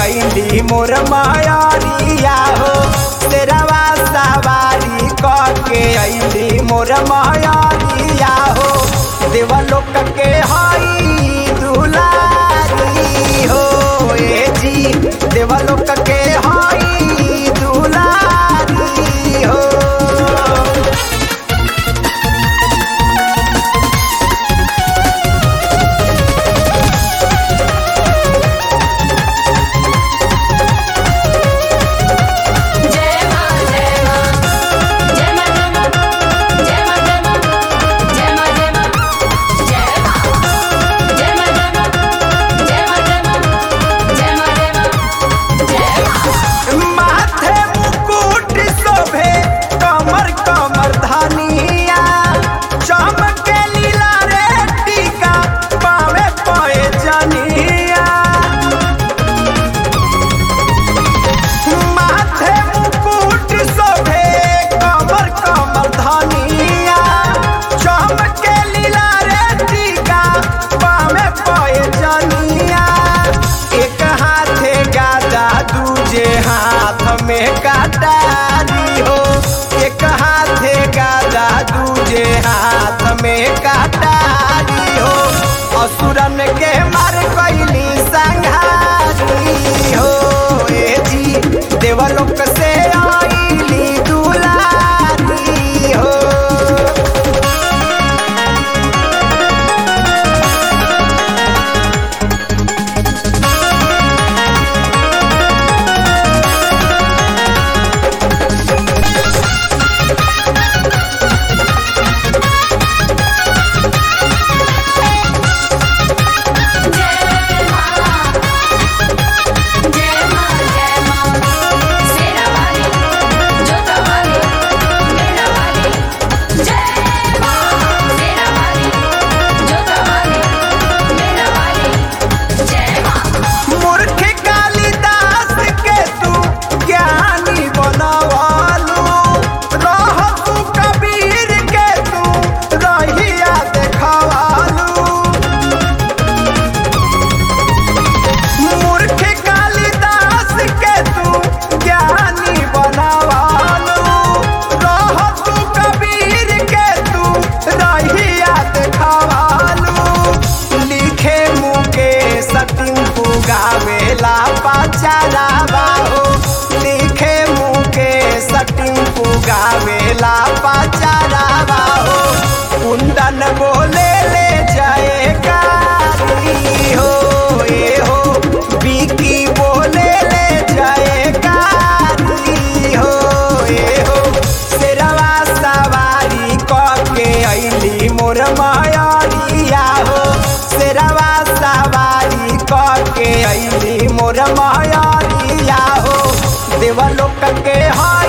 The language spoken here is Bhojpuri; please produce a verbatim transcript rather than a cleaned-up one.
अइली मोर मायारिया हो शेरवा सवारी के अइली मोर मायारिया हो देवलोक के हई दुलारी हो ए जी देवलोक के हई दुलारी हो। में कटारी हो एक हाथे गाजा दूजे हाथ में कटारी हो असुरन के मार कैली संघारी हो ए जी देवलोक से आईली दुलारी हो। गावेला पचारावा हो लिखे मुके सटिंग गावेला पचारावा हो कुंदन बोले ले जाए कारी हो ए हो बिकी बोले ले जाए कारी हो ए हो शेरवा सवारी के अइली मोर मायारिया हो शेरवा सवारी के अइली मोर मायारिया हो देवलोक के हई